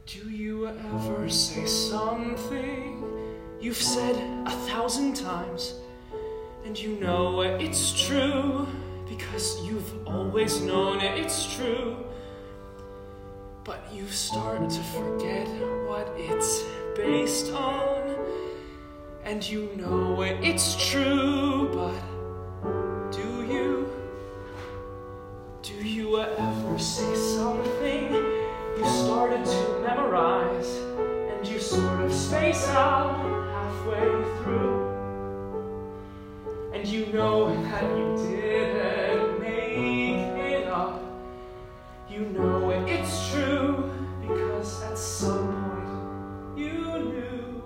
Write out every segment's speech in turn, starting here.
Do you ever say something you've said 1,000 times, and you know it's true because you've always known it's true, but you start to forget what it's based on, and you know it's true, but do you? Do you ever say something you started to memorize, and you sort of space out halfway through, and you know that you didn't make it up? You know it's true because at some point you knew.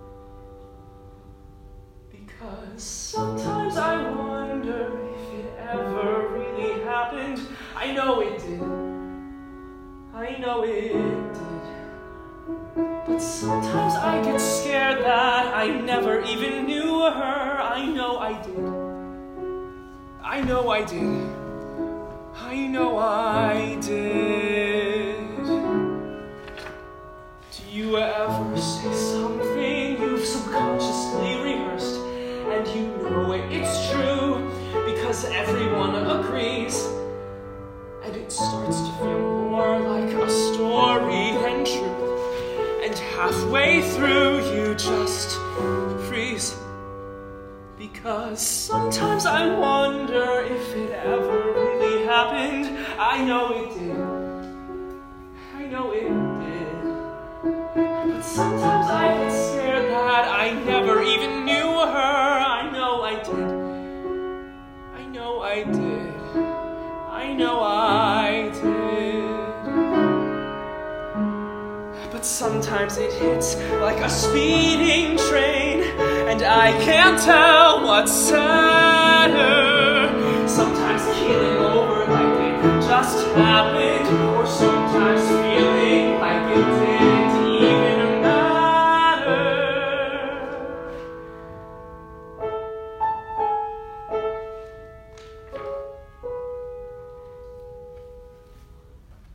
Because sometimes I wonder if it ever really happened. I know it did. I know it did. But sometimes I get scared that I never even knew her. I know I did. I know I did. I know I did. Do you ever say something you've subconsciously rehearsed, and you know it's true because everyone agrees, and it starts to feel more like a story than truth, and halfway through you just freeze? Because sometimes I wonder if it ever really happened. I know it did. I know it did. But sometimes I get scared that I never even knew her. I know I did. I know I did. I know I did. But sometimes it hits like a speeding train, and I can't tell what's sadder. Sometimes keeling over like it just happened.